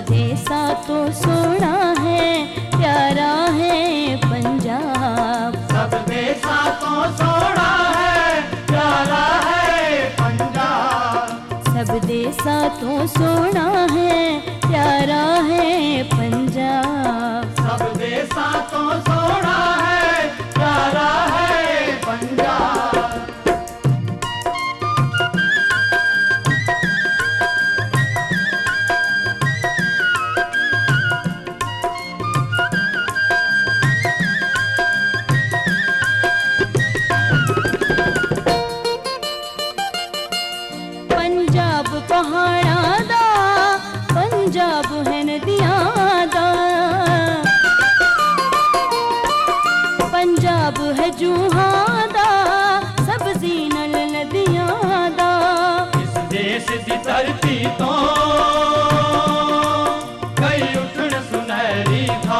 देसा तो सोना है, प्यारा है पंजाब। सब देसा तो सोना है, प्यारा है पंजाब। सब देसा तो सोना है, प्यारा है पंजाब। सब देसा तो सोना है, प्यारा है पंजाब। पंजाब पहाड़ा दा, पंजाब है नदियां दा, पंजाब है जूहां दा, सब्जी नल नदियां दा। इस देश दी धरती तो कई उठन सुनहरी था।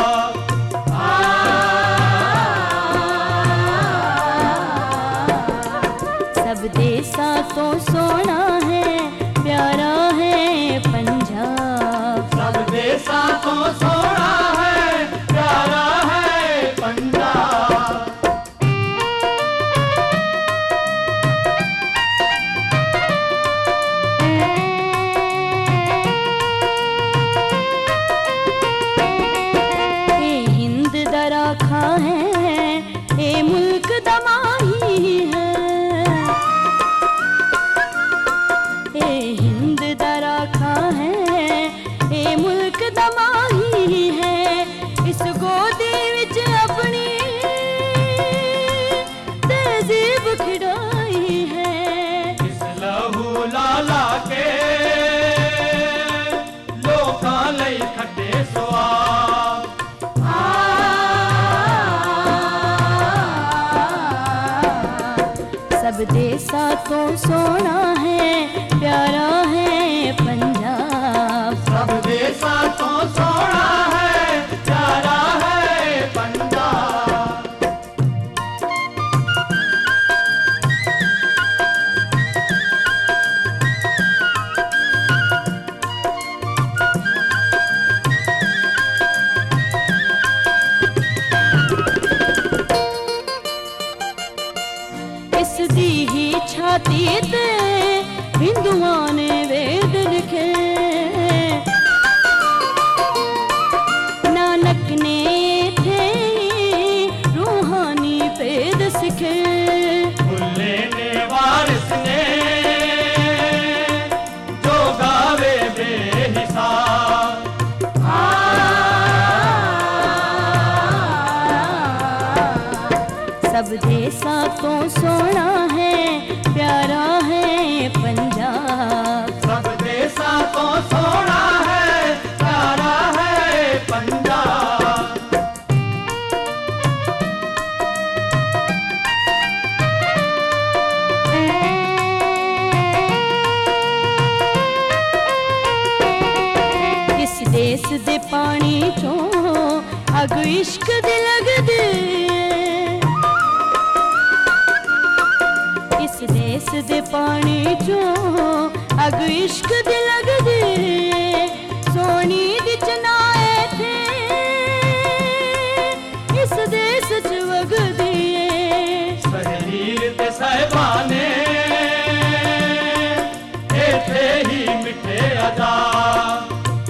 सब देसा तो सोना है, प्यारा है पंजाब। सब देसा तो सोना है, प्यारा है पंजाब। ए हिंद दा राखा है, ए मुल्क दा माही है। ए हिंद दा राखा है, ए मुल्क दा माही है। इस गोदी विच अपनी तहजीब खिड़ाई है। इस लहू लाला के लोकां लई खट्टे स्वाद। सब देसा तो सोना है, प्यारा है पंजाब। सब देसा तो सोना है, प्यारा है पंजाब। इस दी ही छाती ते हिंदुआं ने वेद लिखे। नानक ने थे रूहानी भेद सिखे। भुल्ले ने वारिस ने जो गावे बेहिसाब। सब देसा तो सोना है, प्यारा है पंजाब। सब देसा तो सोना है, प्यारा है पंजाब। इस देश दे पानी चों अग इश्क दी लगदी। इस देश दे पानी चों अग इश्क दी लगदी। सोनी दी चनाए थे इस देश च वगदी। शहीर ते साहिबाने इत्थे ही मिठे आजाद।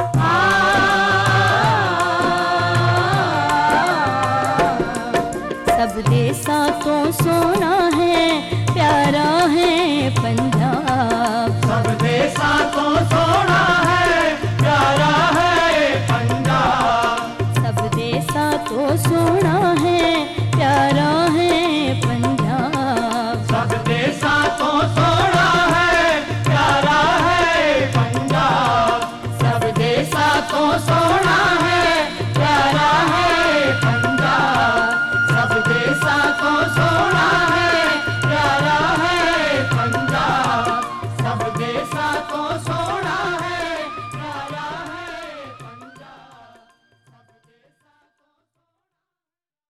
सब देसा तो सोना है, प्यारा है पंजाब। सब देसा तो सोना है, प्यारा है पंजाब। सब देसा तो सोना है, प्यारा है पंजाब। सब देसा तो सोना है, प्यारा है पंजाब। सब देसा तो